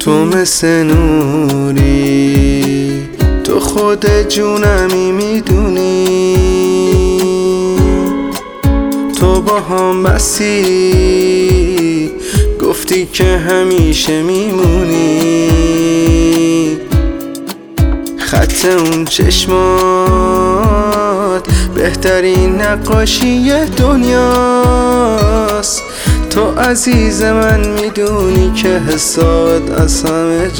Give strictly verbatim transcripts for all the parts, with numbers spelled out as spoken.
تو مثل نوری، تو خود جونمی میدونی، تو با هم بسی گفتی که همیشه میمونی. خط اون چشمات بهترین نقاشی دنیاست. تو عزیز من میدونی که حسات از همه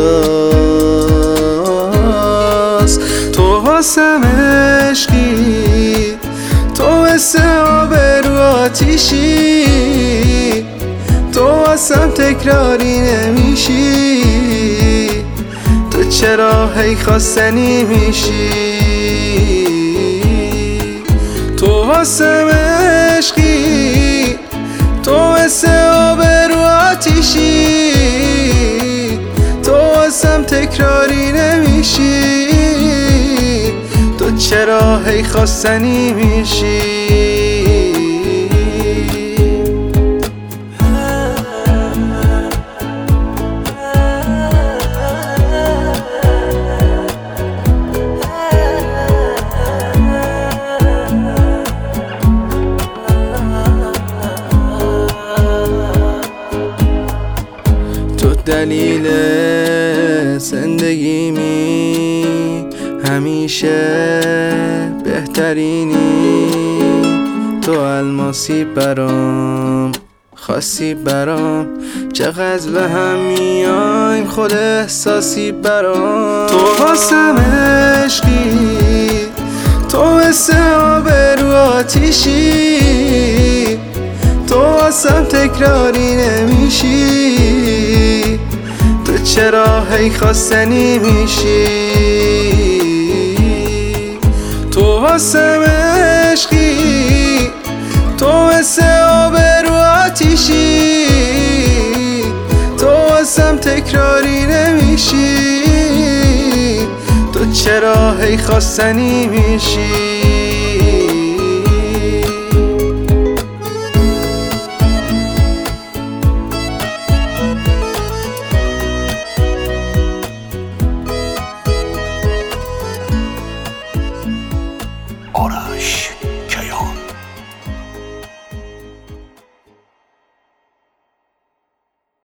جداست. تو واسم عشقی، تو مثل آب رو آتیشی، تو واسم تکراری نمیشی. تو چرا هی خواستنی میشی؟ تو واسم عشقی، تو مثل آب رو آتیشی، تو واسم تکراری نمیشی. تو چرا هی خواستنی میشی؟ دلیل زندگیمی، همیشه بهترینی. تو الماسی برام، خاصی برام، چقدر به هم میایم خود احساسی برام. تو واسم عشقی، تو مثل آب رو آتیشی، تو واسم تکراری نمیشی. تو چرا هی خواستنی میشی؟ تو واسم عشقی، تو مثل آب رو آتیشی، تو واسم تکراری نمیشی. تو چرا هی خواستنی میشی؟